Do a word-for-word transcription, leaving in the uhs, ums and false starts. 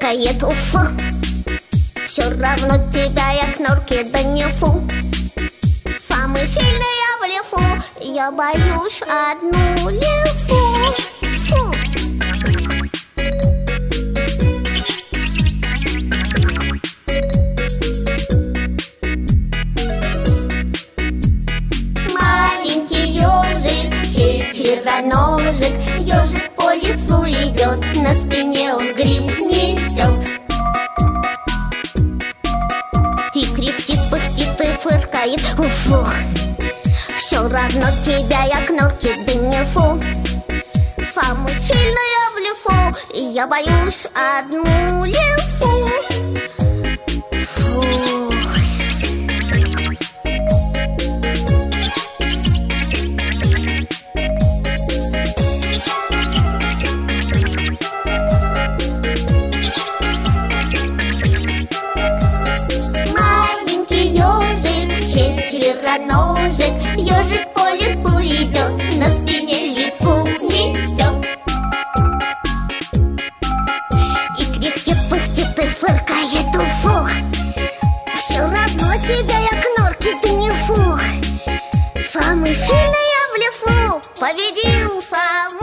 фыркает уф. Все равно тебя я к норке да не фу. Самый сильный я в лесу, я боюсь одну лису. Фу. Маленький ежик, четвероножек, ежик по лесу идет, на спине он гриб несет. И кряхтит, пыхтит и фыркает уфу. Все равно тебя я к норке да не фу. Самый сильный я в лесу, и я боюсь одну лису. Фу. Четвероножек, ежик по лесу идет, на спине лису несет. И кряхтит, пыхтит и фыркает уфу. Все равно тебя я к норке да не фу. Самый сильный я в лесу, победил сам.